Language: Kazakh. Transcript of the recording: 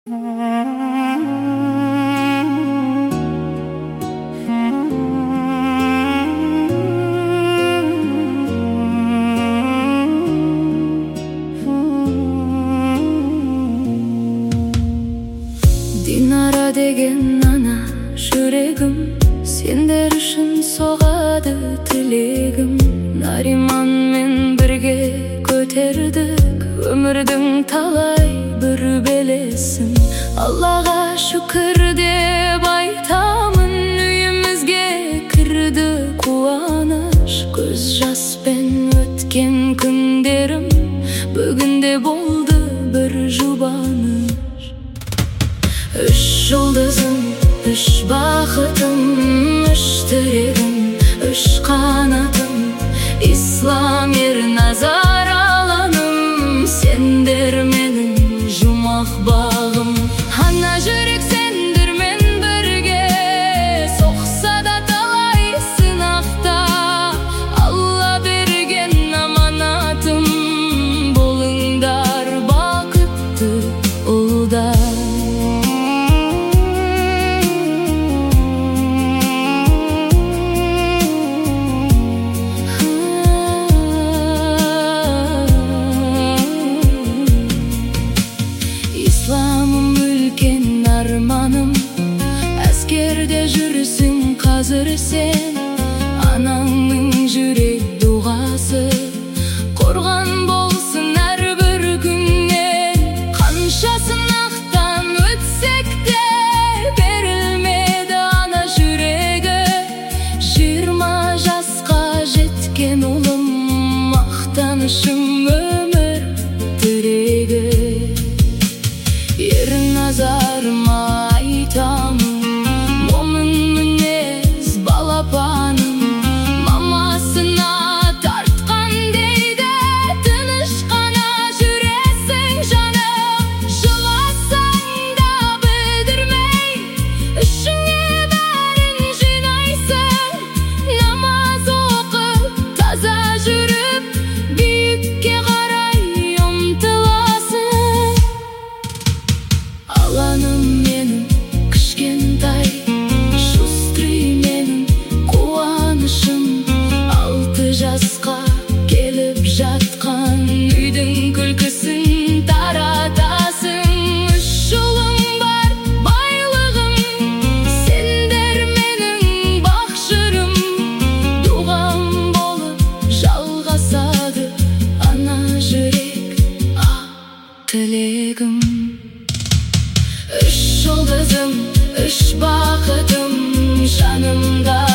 Динара деген ана жүрегім, сендер үшін соғады тілегім. Нариманмен бірге көтердік өмірдің талай бір белесін. Аллаға шүкір деп айтамын, үйімізге кірді қуаныш. Көз жаспен өткен күндерім бүгінде болды бір жұбаныш. Үш жұлдызым, үш бақытым, үш тірегім, үш қанатым, ислам ерназар аланым. Сендер менің жұмақ бағым. Ана жүрек сендермен бірге, соқса да талай сынақта. Алла берген аманатым, болыңдар бақытты ұлдар. Исламым үлкен арманым, әскерде жүрсің қазір сен. Анаңның жүрек дұғасы қорған болсын әрбір күннен. Қанша сынақтан өтсек те берілмеді ана жүрегі. 20 жасқа жеткен ұлым, мақтанышым өмір тірегі. Ерназарыма айтамын, момын мінез балапаным. Мамасына тартқан дейді, тыныш қана жүресің жаным. Жыласаң да білдірмей, ішіңе бәрін жинайсың. Намаз оқып, таза жүріп, биікке қарай ұмтыласың. Аланым менің кішкентай, шустрый менің қуанышым. 6 жасқа келіп жатқан үйдің күлкісін таратасың. 3 ұлың бар байлығым, сендер менің бақ жырым. Дұғам болып жалғасады ана жүрек, тілегім. Үш жұлдызым, үш бақытым жанымда.